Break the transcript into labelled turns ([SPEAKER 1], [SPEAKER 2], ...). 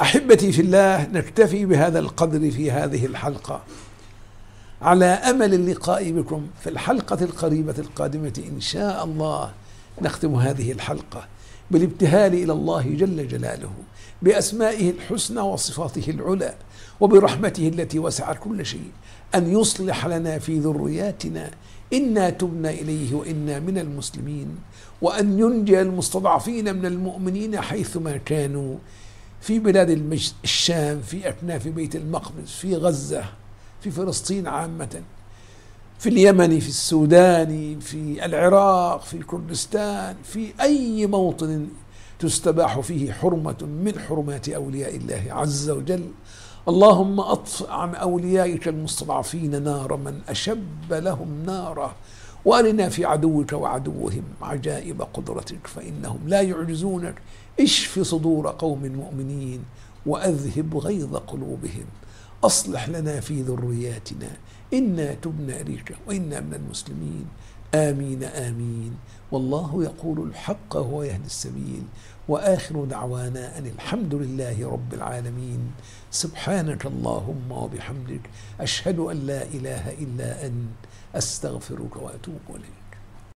[SPEAKER 1] أحبتي في الله، نكتفي بهذا القدر في هذه الحلقة، على أمل اللقاء بكم في الحلقة القريبة القادمة إن شاء الله. نختم هذه الحلقة بالابتهال إلى الله جل جلاله بأسمائه الحسنى وصفاته العلى وبرحمته التي وسعت كل شيء أن يصلح لنا في ذرياتنا، إنا تبنا إليه وإنا من المسلمين، وأن ينجي المستضعفين من المؤمنين حيثما كانوا في بلاد الشام، في أكناف بيت المقدس، في غزة، في فلسطين عامة، في اليمن، في السودان، في العراق، في كردستان، في أي موطن تستباح فيه حرمة من حرمات أولياء الله عز وجل. اللهم أطفئ عن أوليائك المستضعفين نار من أشب لهم ناره، وأرنا في عدوك وعدوهم عجائب قدرتك فإنهم لا يعجزونك. اشف صدور قوم مؤمنين وأذهب غيظ قلوبهم. أصلح لنا في ذرياتنا، إنا تبنا إليك وإنا من المسلمين. آمين آمين. والله يقول الحق وهو يهدي السبيل، وآخر دعوانا أن الحمد لله رب العالمين. سبحانك اللهم وبحمدك، أشهد أن لا إله إلا أنت، أستغفرك وأتوب إليك.